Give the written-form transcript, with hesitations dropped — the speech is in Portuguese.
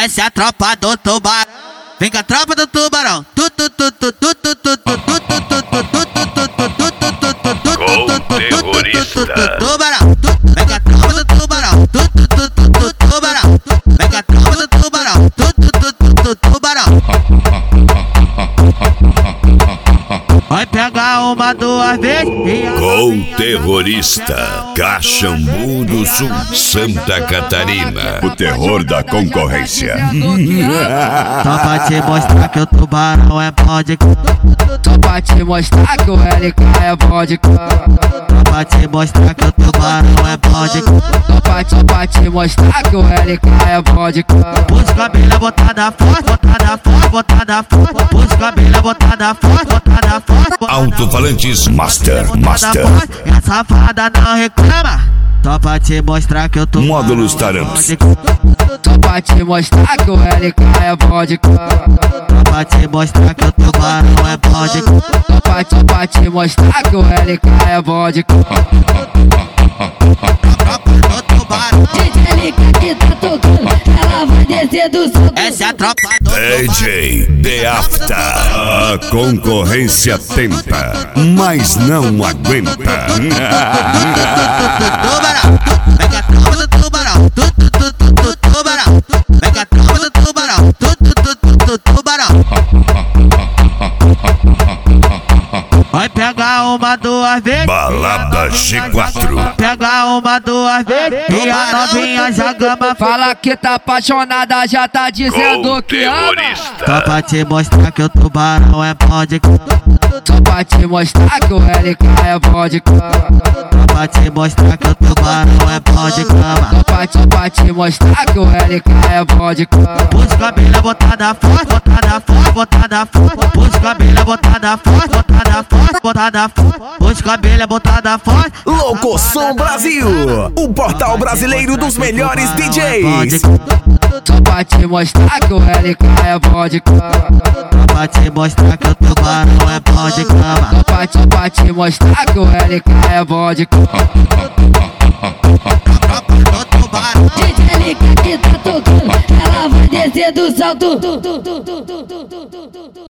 Essa é a tropa do tubarão. Vem com a tropa do tubarão. Tubarão. Vem com a tropa do tubarão. Tubarão. Vem com a tropa do tubarão. Tubarão. Vai pegar uma, duas vezes. Com terrorista, Caxambu do Sul, Santa Catarina. O terror da concorrência. Só pra te mostrar que o tubarão é bom de cama. Só pra te mostrar que o LK é bom de cama. Só pra te mostrar que o tubarão é bom de cama. Só pra te mostrar que o LK é bom de cama. Pus cabelo botada forte, botada forte, botada forte. Pus cabelo botada forte, botada forte. Alto-falantes Master. E a safada não reclama. Só pra te mostrar que eu tô Módulos Taramps. Só pra te mostrar que o LK é bom de cama. Só pra te mostrar que o tubarão é bom de cama. Só pra te mostrar que o LK é bom de cama. DJ LK que tá tocando, ela vai descer do salto. Essa é a tropa do DJ The Afta. A concorrência tenta, mas não aguenta. tubarão. Vem com a tropa do tubarão. Tubarão. Vem com a tropa do tubarão. Tubarão. Vai pegar uma, duas vezes. Balada G4. Pega uma, duas vezes. E a novinha já gama. Fala que tá apaixonada, já tá dizendo que ama. Só pra te mostrar que o tubarão é bom de cama. Só pra te mostrar que o LK é bom de cama. Só pra te mostrar que o tubarão é bom de cama. Só pra te mostrar que o LK é bom de cama. Pus cabelo botada forte, botada forte, botada forte. Pus cabelo botada forte, botada forte, botada forte. Pus cabelo botada forte. Locoção Brasil, o portal brasileiro dos melhores DJs. Só pra te mostrar que o LK é bom de cama. Só pra te mostrar que o tubarão é bom de cama. Só pra te mostrar que o LK é bom de cama. DJ LK que tá tocando, ela vai descer do salto.